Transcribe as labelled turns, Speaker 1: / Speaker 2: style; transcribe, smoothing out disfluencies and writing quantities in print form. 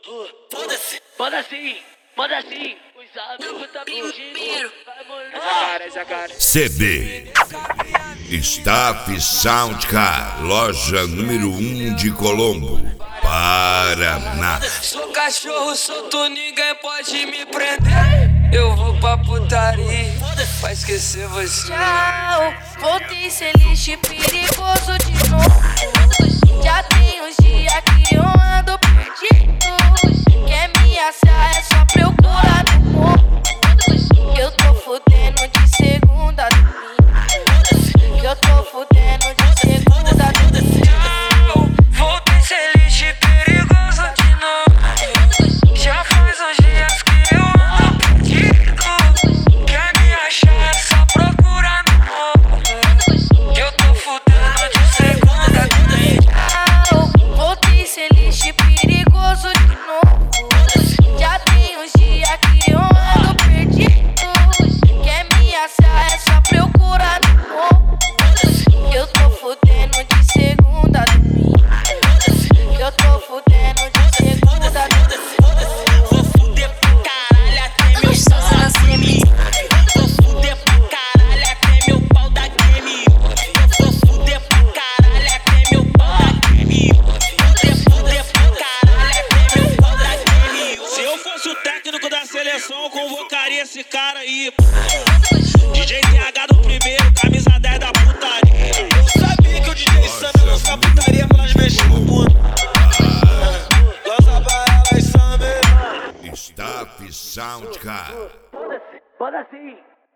Speaker 1: Foda-se.
Speaker 2: Manda assim, os amigos tá pedindo.
Speaker 3: CD Staff Soundcar, loja número 1 de Colombo, Paraná.
Speaker 1: Sou cachorro solto, ninguém pode me prender. Eu vou pra putaria pra esquecer você.
Speaker 4: Tchau, voltei ser lixo perigoso de novo. Já tem uns dias que eu ando perdido. Quer me achar é só procurar no morro. Eu tô fudendo de segunda a domingo. Eu tô fudendo de segunda a domingo.
Speaker 1: Voltei ser lixo perigoso de novo. Já faz uns dias que eu ando perdido. Quer me achar é só procurar no morro. Eu tô fudendo de segunda a domingo.
Speaker 4: Voltei ser lixo perigoso de novo. Já tem uns dias que eu ando perdido. Quer me achar é só procurar no morro. Eu tô fudendo de segunda a domingo. Eu tô fudendo de segunda a domingo.
Speaker 1: Vou fuder pra caralho até meu pau da game. Vou fuder pra caralho até meu pau da game. Vou fuder pra caralho até meu pau da game. Fuder pra caralho até meu pau da game.
Speaker 5: Se eu fosse o técnico da seleção, eu convocaria esse cara aí. DJ TH do primeiro, camisa 10 da putaria. Eu sabia que o DJ Sam ia lançar putaria pra elas mexer no mundo. Lança pra elas, Sam.
Speaker 3: Staff Soundcar.
Speaker 2: Manda assim.